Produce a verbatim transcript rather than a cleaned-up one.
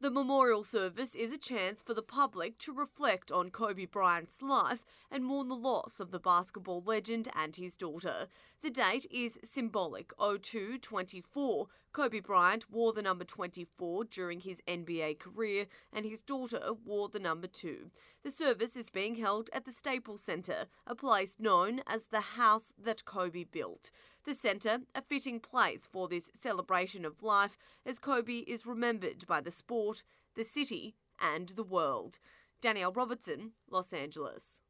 The memorial service is a chance for the public to reflect on Kobe Bryant's life and mourn the loss of the basketball legend and his daughter. The date is symbolic. oh two twenty-four. Kobe Bryant wore the number twenty-four during his N B A career, and his daughter wore the number two. The service is being held at the Staples Center, a place known as the house that Kobe built. The centre, a fitting place for this celebration of life, as Kobe is remembered by the sport, the city, and the world. Danielle Robertson, Los Angeles.